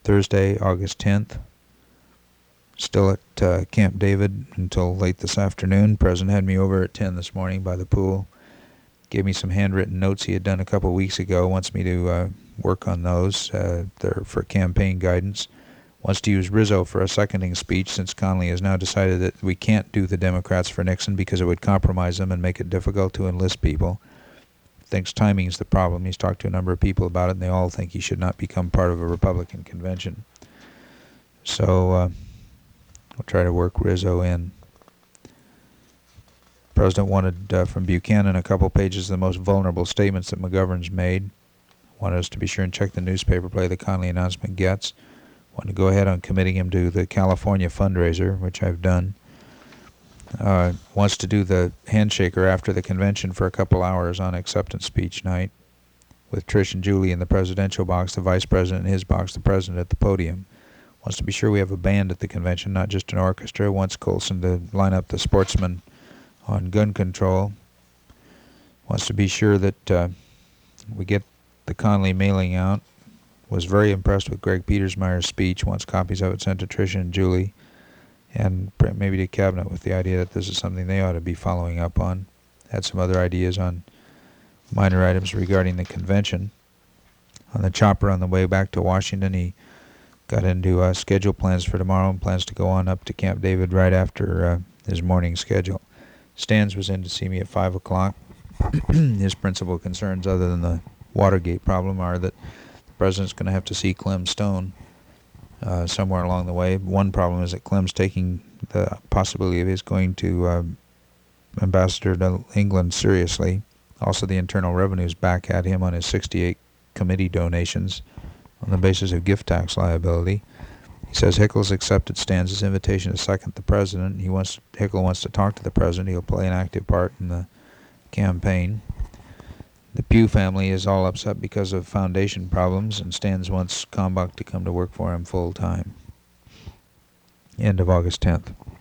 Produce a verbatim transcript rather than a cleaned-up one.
Thursday, August tenth. Still at uh, Camp David until late this afternoon. President had me over at ten this morning by the pool. Gave me some handwritten notes he had done a couple of weeks ago. Wants me to uh, work on those. Uh, they're for campaign guidance. Wants to use Rizzo for a seconding speech since Connally has now decided that we can't do the Democrats for Nixon because it would compromise them and make it difficult to enlist people. Thinks timing's the problem. He's talked to a number of people about it, and they all think he should not become part of a Republican convention. So uh, we'll try to work Rizzo in. The President wanted uh, from Buchanan a couple pages of the most vulnerable statements that McGovern's made. Wanted us to be sure and check the newspaper play the Connally announcement gets. Want to go ahead on committing him to the California fundraiser, which I've done. Uh, wants to do the handshaker after the convention for a couple hours on acceptance speech night, with Trish and Julie in the presidential box, the vice president in his box, the president at the podium. Wants to be sure we have a band at the convention, not just an orchestra. Wants Colson to line up the sportsmen on gun control. Wants to be sure that uh, we get the Connally mailing out. Was very impressed with Greg Petersmeyer's speech. Wants copies of it sent to Tricia and Julie, and maybe to Cabinet with the idea that this is something they ought to be following up on. Had some other ideas on minor items regarding the convention. On the chopper on the way back to Washington, he got into uh, schedule plans for tomorrow and plans to go on up to Camp David right after uh, his morning schedule. Stans was in to see me at five o'clock. His principal concerns, other than the Watergate problem, are that the President's going to have to see Clem Stone uh, somewhere along the way. One problem is that Clem's taking the possibility of his going to uh, ambassador to England seriously. Also, the Internal Revenue's back at him on his sixty-eight committee donations on the basis of gift tax liability. He says Hickles accepted Stans' invitation to second the President. He wants Hickle wants to talk to the President. He'll play an active part in the campaign. The Pugh family is all upset because of foundation problems, and Stans wants Kalmbach to come to work for him full time. End of August tenth.